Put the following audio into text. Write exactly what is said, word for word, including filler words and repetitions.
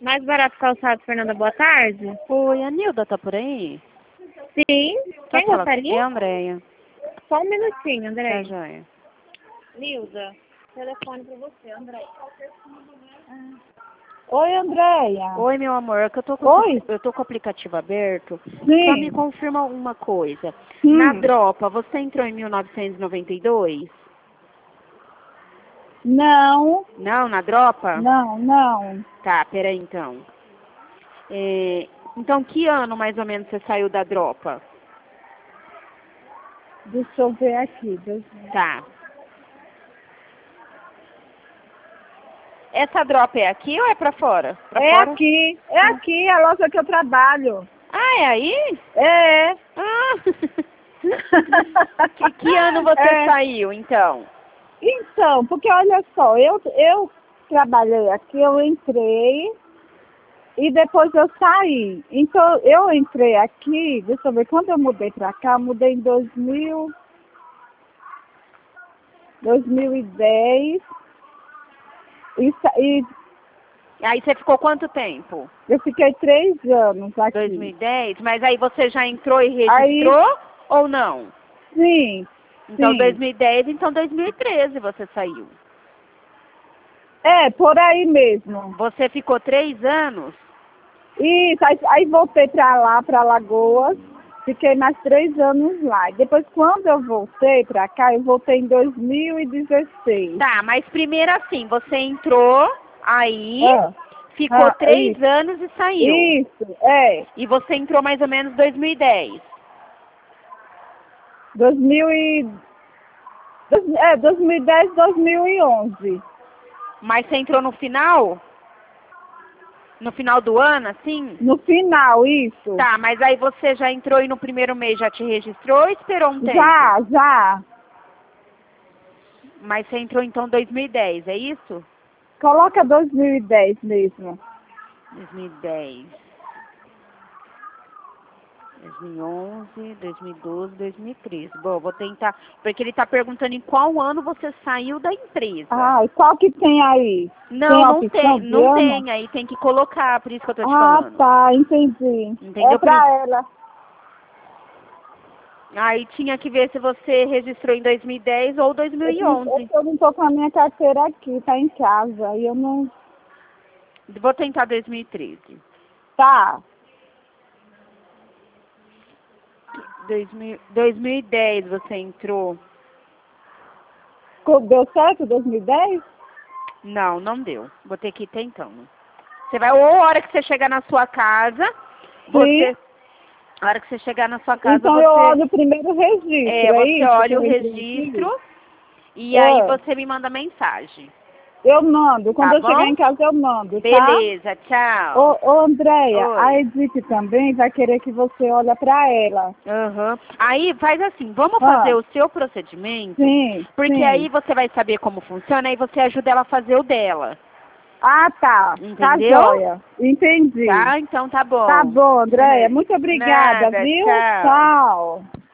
Mais barato calçado, Fernanda, boa tarde. Oi, a Nilda tá por aí? Sim. Tá Quem fala- gostaria? É a Andréia. Só um minutinho, Tá, André. joia. Nilda, telefone pra você, André. Oi, Andréia. Oi, meu amor, é que eu tô com, Oi. eu tô com o aplicativo aberto. Sim. Só me confirma uma coisa. Hum. Na dropa, você entrou em mil novecentos e noventa e dois? Não, Não, na dropa? não, não. Tá, peraí então. É, então, que ano mais ou menos você saiu da dropa? Deixa eu ver aqui. Deixa... Tá. Essa dropa é aqui ou é pra fora? Pra É fora? aqui, é aqui a loja que eu trabalho. Ah, é aí? É. Ah! que, que ano você É. saiu, então? Então, porque olha só, eu, eu trabalhei aqui, eu entrei e depois eu saí. Então, eu entrei aqui, deixa eu ver, quando eu mudei pra cá, eu mudei em dois mil, dois mil e dez e, sa- e Aí você ficou quanto tempo? eu fiquei três anos aqui. dois mil e dez? Mas aí você já entrou e registrou Aí- ou não? Sim, Então sim. dois mil e dez, então dois mil e treze você saiu. É, por aí mesmo. Você ficou três anos? Isso, aí, aí voltei pra lá, pra Lagoas, fiquei mais três anos lá. E depois, quando eu voltei pra cá, eu voltei em dois mil e dezesseis. Tá, mas primeiro assim, você entrou, aí Ah, ficou ah, três isso. anos e saiu. Isso, é. E você entrou mais ou menos dois mil e dez. dois mil e... dois- É, dois mil e dez, dois mil e onze. Mas você entrou no final? No final do ano, assim? No final, isso. Tá, mas aí você já entrou e no primeiro mês já te registrou ou esperou um tempo? Já, já. Mas você entrou então em dois mil e dez, é isso? Coloca dois mil e dez mesmo. dois mil e dez. dois mil e onze, dois mil e doze, dois mil e treze. Bom, vou tentar, porque ele está perguntando em qual ano você saiu da empresa. Ah, e qual que tem aí? Não, tem não opção tem, de não ano? tem, aí tem que colocar, por isso que eu tô te Ah, falando. tá, entendi. Entendeu? É pra ela. Aí tinha que ver se você registrou em dois mil e dez ou dois mil e onze. Eu, eu não tô com a minha carteira aqui, tá em casa. E eu não... Vou tentar dois mil e treze. Tá. dois mil, dois mil e dez você entrou? Co- Deu certo dois mil e dez? Não, não deu. Vou ter que ir tentando. Você vai, ou a hora que você chegar na sua casa, você... Sim. A hora que você chegar na sua casa, Então você... eu olho primeiro o registro, É, é você isso olha que o eu entendi? registro e É. aí você me manda mensagem. Eu mando. Quando Tá eu chegar bom? em casa eu mando, tá? Beleza, tchau. Ô, ô Andréia, Oi. a Edith também vai querer que você olhe pra ela. Aham. Aí faz assim, vamos Ah. fazer o seu procedimento, Sim, porque sim. aí você vai saber como funciona, aí você ajuda ela a fazer o dela. Ah, tá. Entendeu? Tá joia. Entendi. Tá? Então tá bom. Tá bom, Andréia. Muito obrigada, Nada, viu? tchau. Tchau.